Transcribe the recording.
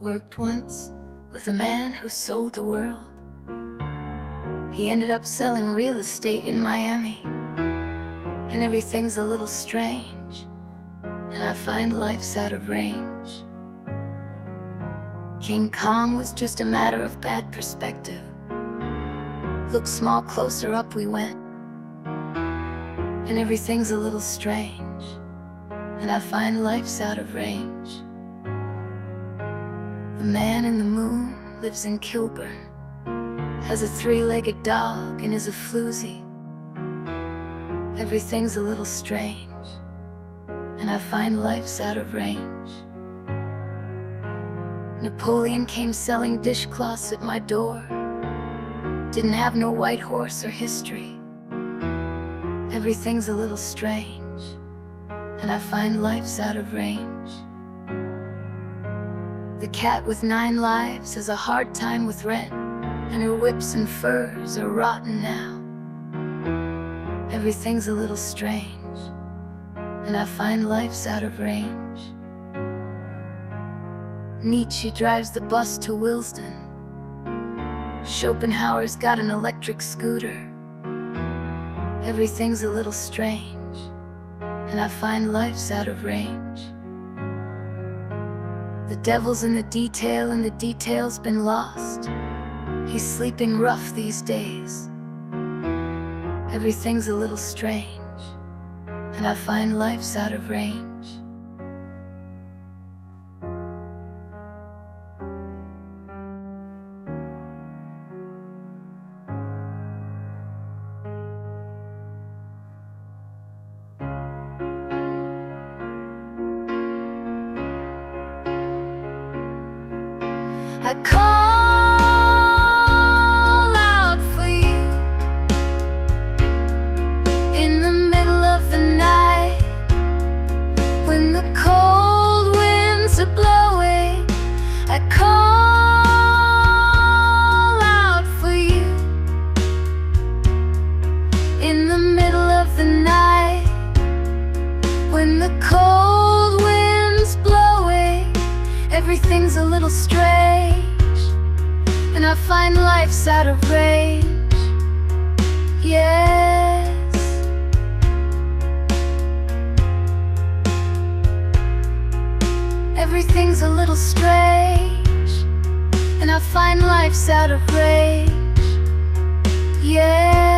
Worked once with a man who sold the world. He ended up selling real estate in Miami, and everything's a little strange, and I find life's out of range. King Kong was just a matter of bad perspective. Look small, closer up we went, and everything's a little strange, and I find life's out of range. The man in the moon lives in Kilburn, has a three-legged dog and is a floozy. Everything's a little strange, and I find life's out of range. Napoleon came selling dishcloths at my door. Didn't have no white horse or history. Everything's a little strange, and I find life's out of range. The cat with 9 lives has a hard time with rent, and her whips and furs are rotten now. Everything's a little strange, and I find life's out of range. Nietzsche drives the bus to Willesden. Schopenhauer's got an electric scooter. Everything's a little strange, and I find life's out of range. The devil's in the detail, and the detail's been lost. He's sleeping rough these days. Everything's a little strange, and I find life's out of range. I call out for you in the middle of the night, when the cold winds are blowing. I call out for you in the middle of the night, when the cold winds blowing. Everything's a little strange, and I find life's out of range. Yes, everything's a little strange, and I find life's out of range. Yeah.